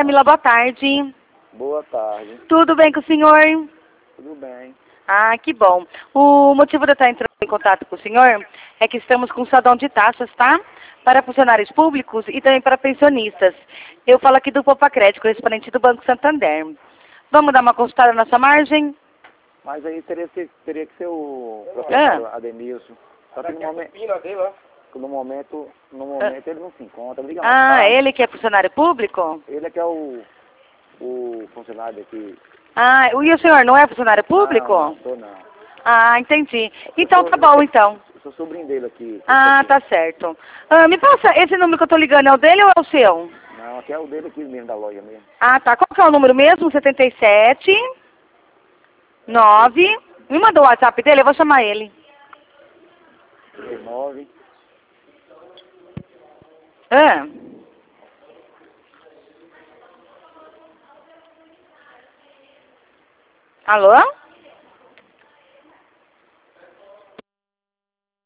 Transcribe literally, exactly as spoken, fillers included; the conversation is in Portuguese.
Camila, boa tarde. Boa tarde. Tudo bem com o senhor? Tudo bem. Ah, que bom. O motivo de eu estar entrando em contato com o senhor é que estamos com um salão de taxas, tá? Para funcionários públicos e também para pensionistas. Eu falo aqui do Poupa Crédito, correspondente do Banco Santander. Vamos dar uma consultada na nossa margem? Mas aí teria que, teria que ser o professor Ah. Ademilson. Só que no momento, no momento, no momento ele não se encontra. Liga mais Ah, tarde. ele que é funcionário público? Ele é que é o, o funcionário aqui. Ah, e o senhor não é funcionário público? Não, não sou não. Ah, entendi. Eu Então sou- tá eu bom, sou- então. Eu sou sobrinho dele aqui. Ah, aqui. tá certo. Ah, me passa, esse número que eu tô ligando é o dele ou é o seu? Não, aqui é o dele aqui mesmo, da loja mesmo. Ah, tá. Qual que é o número mesmo? setenta e sete, nove. Me mandou o WhatsApp dele, eu vou chamar ele. nove. Ah. Alô?